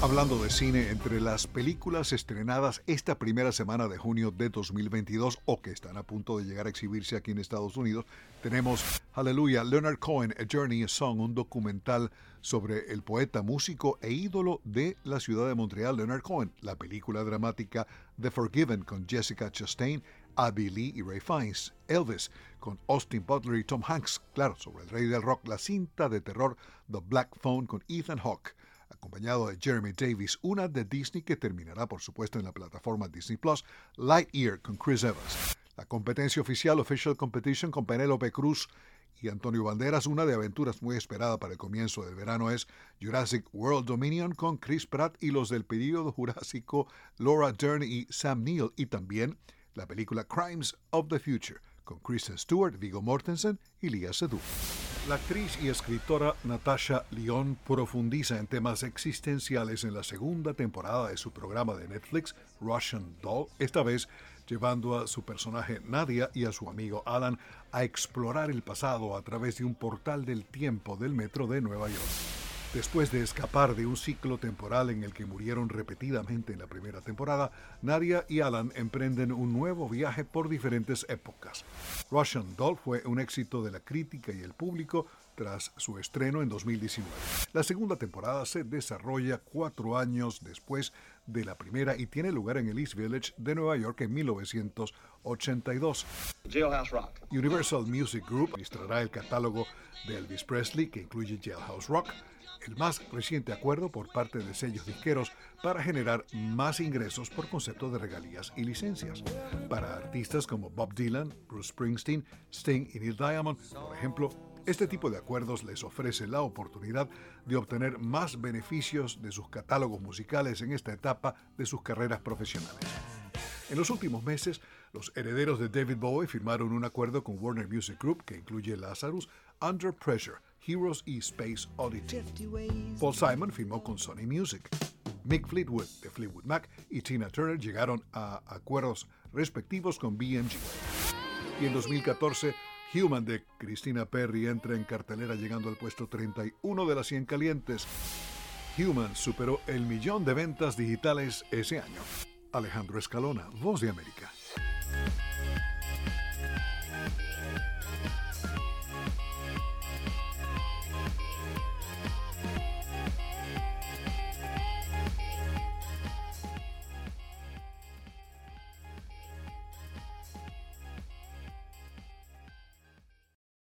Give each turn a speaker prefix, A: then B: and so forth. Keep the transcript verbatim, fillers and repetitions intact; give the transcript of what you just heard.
A: Hablando de cine, entre las películas estrenadas esta primera semana de junio de dos mil veintidós o que están a punto de llegar a exhibirse aquí en Estados Unidos, tenemos Hallelujah, Leonard Cohen, A Journey, a Song, un documental sobre el poeta, músico e ídolo de la ciudad de Montreal, Leonard Cohen, la película dramática The Forgiven con Jessica Chastain, Abby Lee y Ray Fiennes, Elvis con Austin Butler y Tom Hanks, claro, sobre el rey del rock, la cinta de terror The Black Phone con Ethan Hawke, acompañado de Jeremy Davis, una de Disney que terminará por supuesto en la plataforma Disney Plus, Lightyear con Chris Evans. La competencia oficial, Official Competition, con Penélope Cruz y Antonio Banderas, una de aventuras muy esperada para el comienzo del verano, es Jurassic World Dominion con Chris Pratt y los del período jurásico Laura Dern y Sam Neill, y también la película Crimes of the Future con Kristen Stewart, Viggo Mortensen y Lea Seydoux. La actriz y escritora Natasha Lyonne profundiza en temas existenciales en la segunda temporada de su programa de Netflix, Russian Doll, esta vez llevando a su personaje Nadia y a su amigo Alan a explorar el pasado a través de un portal del tiempo del metro de Nueva York. Después de escapar de un ciclo temporal en el que murieron repetidamente en la primera temporada, Nadia y Alan emprenden un nuevo viaje por diferentes épocas. Russian Doll fue un éxito de la crítica y el público tras su estreno en dos mil diecinueve. La segunda temporada se desarrolla cuatro años después de la primera y tiene lugar en el East Village de Nueva York en mil novecientos ochenta y dos.
B: Jailhouse Rock.
A: Universal Music Group administrará el catálogo de Elvis Presley, que incluye Jailhouse Rock, el más reciente acuerdo por parte de sellos disqueros para generar más ingresos por concepto de regalías y licencias. Para artistas como Bob Dylan, Bruce Springsteen, Sting y Neil Diamond, por ejemplo, este tipo de acuerdos les ofrece la oportunidad de obtener más beneficios de sus catálogos musicales en esta etapa de sus carreras profesionales. En los últimos meses, los herederos de David Bowie firmaron un acuerdo con Warner Music Group que incluye Lazarus, Under Pressure, Heroes y Space Oddity. Paul Simon firmó con Sony Music. Mick Fleetwood de Fleetwood Mac y Tina Turner llegaron a acuerdos respectivos con B M G. Y en dos mil catorce, Human de Christina Perri entra en cartelera llegando al puesto treinta y uno de las cien calientes. Human superó el millón de ventas digitales ese año. Alejandro Escalona, Voz de América.